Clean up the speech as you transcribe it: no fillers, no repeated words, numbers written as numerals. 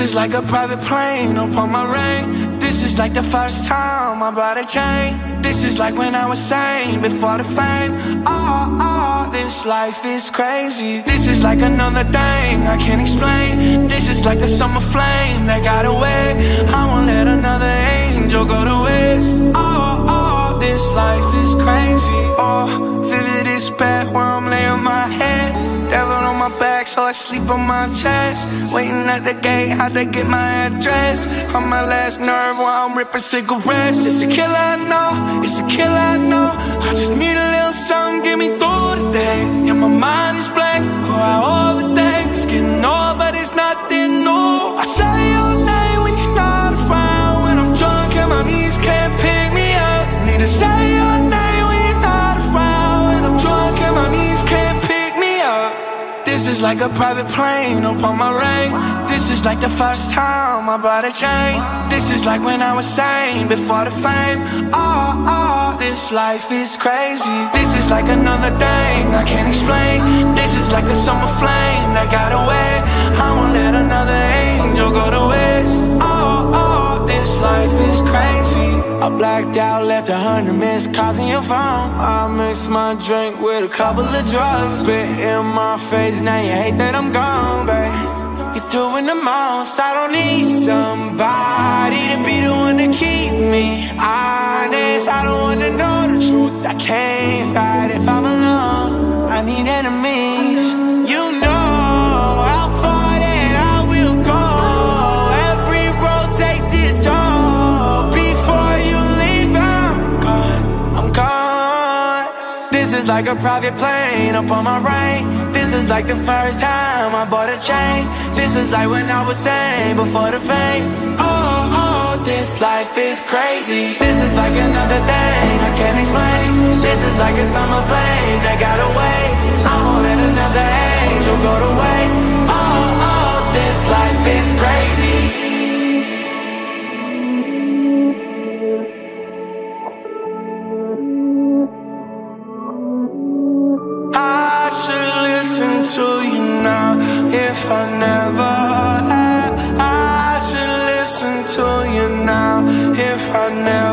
is like a private plane upon my rain. This is like the first time I bought a chain. This is like when I was sane before the fame. This life is crazy. This is like another thing I can't explain. This is like a summer flame that got away. I won't let another angel go to waste. This life is crazy. Vivid is bad where I'm laying my head. Devil on my back, so I sleep on my chest. Waiting at the gate, had to get my address. On my last nerve while I'm ripping cigarettes. It's a killer, I know. It's a killer, I know. I just need a little something, get me through the day. Yeah, my mind is blank. I overthink. It's getting old, but it's nothing new. I say your name when you're not around. When I'm drunk and my knees can't pick me up. Need to say your name when you're not around. When I'm drunk and my knees can't pick me up. This is like a private plane upon my rain. This is like the first time I bought a chain. This is like when I was sane before the fame. This life is crazy. This is like another thing I can't explain. This is like a summer flame that got away. I won't let another angel go to waste. This life is crazy. I blacked out, left 100 missed calls in your phone. I mixed my drink with a couple of drugs. Spit in my face, now you hate that I'm gone, babe. You're doing the most. I don't need somebody to be the one to keep me honest. I don't wanna know the truth. I can't fight if I'm alone. I need enemies. You know how far that I will go. Every road takes its toll. Before you leave, I'm gone. I'm gone. This is like a private plane upon my rain. This is like the first time I bought a chain. This is like when I was sane before the fame. This life is crazy. This is like another thing I can't explain. This is like a summer flame that got away. I won't let another angel go to waste. This life is crazy. I should listen to you now if I never had. I should listen to you now if I never